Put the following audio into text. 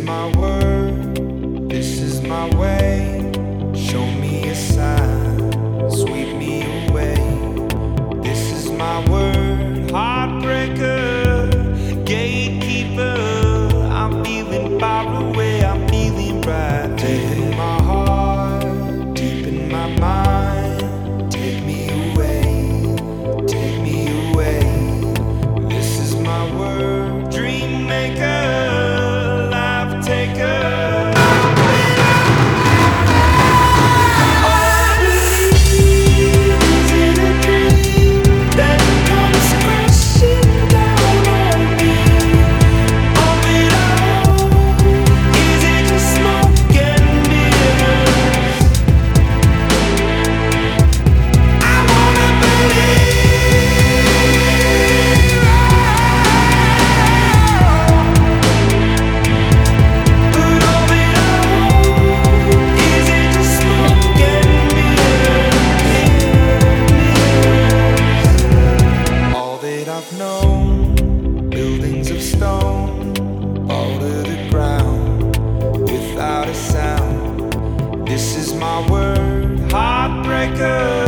my word, this is my way. Show me a sign, sweep me away. This is my word, heartbreaker, gatekeeper. I'm feeling far away, I'm feeling right. Deep in my heart, deep in my mind. Take me away, take me away. This is my word, dream maker, life taker. I've known buildings of stone fall to the ground without a sound. This is my word, heartbreaker.